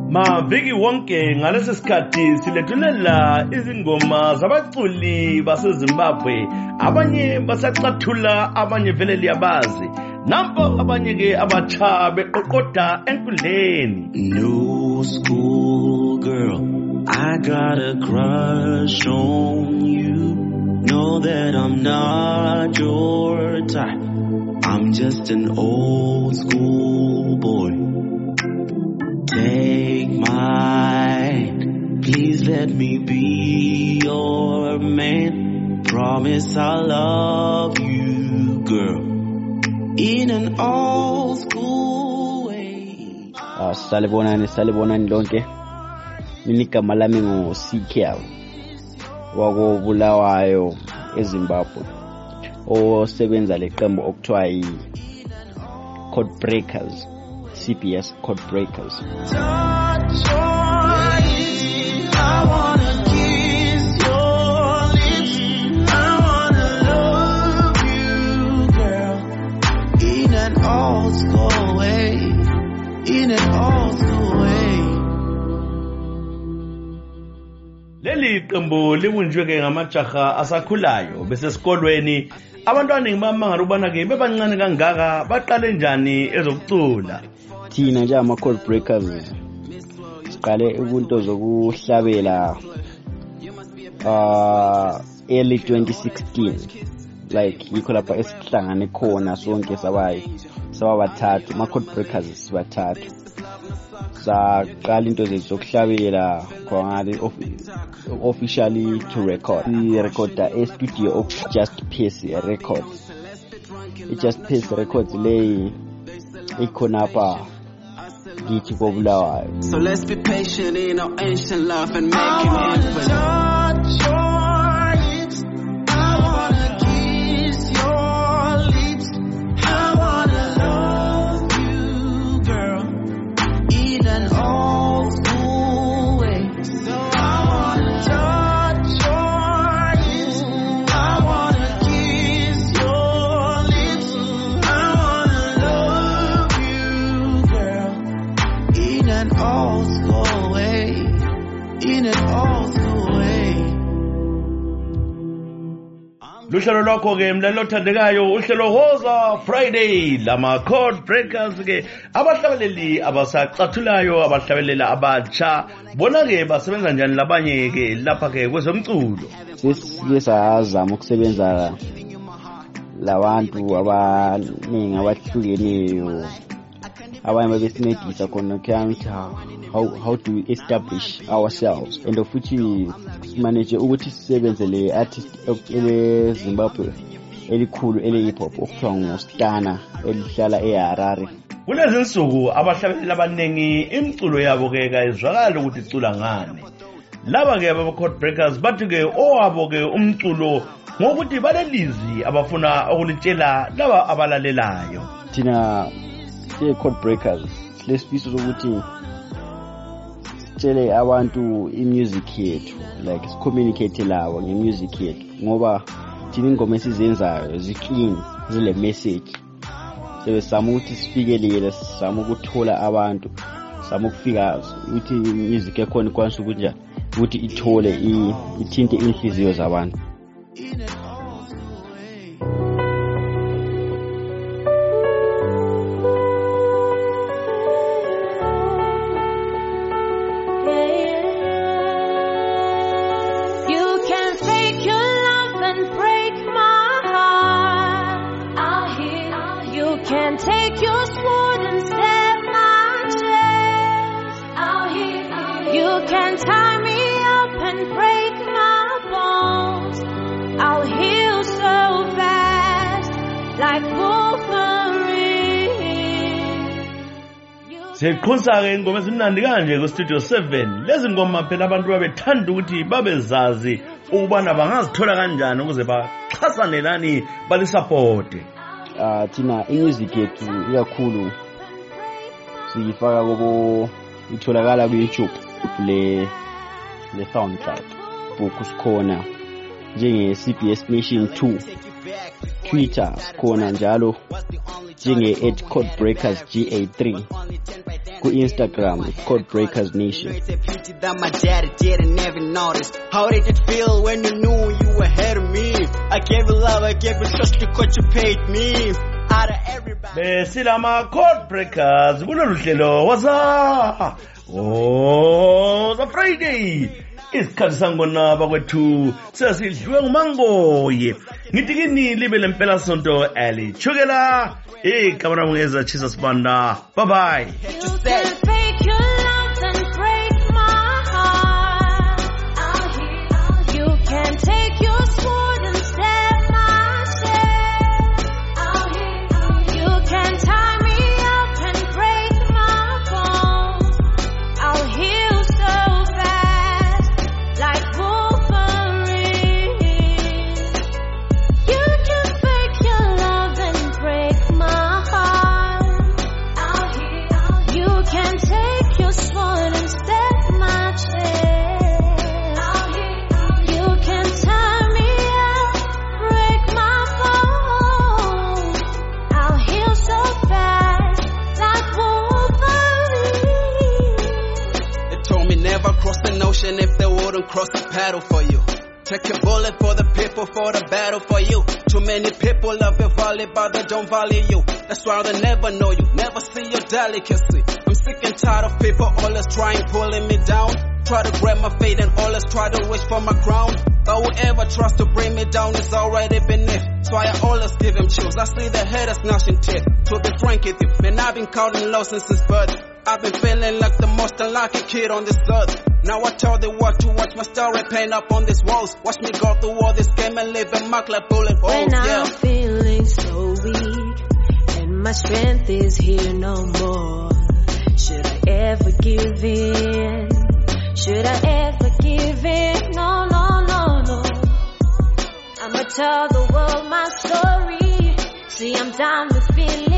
Maviki wonke ngalesi sikhathi silethulela izingoma zabaculi baseZimbabwe, abanye basacathula, abanye vele liyabazi, nampo abanye ke abatsha beqoqoda enkundleni. New school girl, I got a crush on you. Know that I'm not your type. I'm just an old school boy. Take my hand, please let me be your man. Promise I'll love you, girl, in an old school way. Salibonani lonke. Igama lami nguCK wako Bulawayo eZimbabwe, osebenza leqembu okuthiwa Codebreakers, CBS Codebreakers. Leli qembu libunjwe ke ngamajaha asakhulayo bese esikolweni. Abantwana ngibamangala ubana ke bebancane kangaka baqale njani ezokucula. Thina nje ama Codebreakers siqale ubunto zokuhlabela early 2016, like yikho lapha esihlangane khona sonke sababathathu ama Codebreakers sibathathu. Saqala into zethu zokuhlabela khona officially to record. We recorda studio of Just Pace Records. Just Pace Records lay ikhona apha ngithi koBulawayo. So let's be patient in our ancient love and make it happen. Luhlelo lwakho ke mlalelo othandekayo, uhlelo Hoza Friday lama Codebreakers ke abahlabeleli abasacathulayo, abahlabelela abatsha, bona ke basebenza njani labanye ke lapha ke kwezomculo. Sesike sazama ukusebenza labantu abaningi abahlukeneyo, abanye babesincedisa khona ukuthi how do we establish ourselves and futhi manage ukuthi sisebenze le artist eZimbabwe elikhulu ele hip hop okuthiwa nguStana elihlala eHarare. Kulezi insuku abahlabeleli abaningi imculo yabo ke kayizwakala ukuthi icula ngani. Laba ke aba Codebreakers bathi ke owabo ke umculo ngokuthi balelizi abafuna ukulitshela laba abalalelayo. Thina ke Codebreakers lesifiso sokuthi tshele abantu imusic yethu, like communicate lawo ngemusic yethu, ngoba thina ingoma esizenzayo ziclean, zile message. Sebesama ukuthi sifikelele, sisama ukuthola abantu, sama ukufika ukuthi music yakhona ikwanisa ukuthi ukuthi ithole ithinte inhliziyo zabantu. Can take your sword and stab my chest out here. You can tie me up and break my bones. I'll heal so fast like Wolverine. Sekhonsa ke ingoma ezimnandi kanje ku Studio 7. Lezi ngoma phela abantu babethanda ukuthi babezazi ukubana bangazithola kanjani ukuze baxhasanelani balisupporte. Thina imusic yethu ikakhulu siyifaka kubo, itholakala ku YouTube le SoundCloud, book sikhona njenge CBS Nation 2, Twitter sikhona njalo njenge @Codebreakers GA3, ku-Instagram Code Breakers Nation. That my daddy didn't even notice. How did it feel when you knew you were ahead of me? I gave you love, I gave you trust because you paid me. Out of everybody. Besilama Code Breakers kulolu hlelo waza. Oh, the Friday. Isikhathi sangona bakwethu sesidliwe ngumangoye. Ngithi kini libe lempela sonto alichukela. Kamera mungeza Jesus Banda. Bye bye. You can fake your love and break my heart. You can take your sword and stab my chest. You can tie me up and break my bones. I'll heal so fast, like Wolverine. You can fake your love and break my heart. You can take your sword and stab my chest. You can tie me up, break my bones. I'll heal so fast, like Wolverine. They told me never cross an ocean if they wouldn't cross a paddle for you. Take a bullet for the people, for the battle for you. Too many people love your volley, but they don't value you. That's why they never know you, never see your delicacy. I'm sick and tired of people always trying pulling me down. Try to grab my fate and always try to reach for my crown. But whoever tries to bring me down is already beneath. So I always give him chills. I see the haters gnashing teeth. To be frank with you, man, I've been counting losses since birth. I've been feeling like the most unlucky kid on this earth. Now I tell the world to watch my story paint up on these walls. Watch me go through all this game and leave a mark like bullet holes. When I'm feeling so weak and my strength is here no more, should I ever give in? Should I ever give in? No, no, no, no. I'ma tell the world my story. See, I'm done with feeling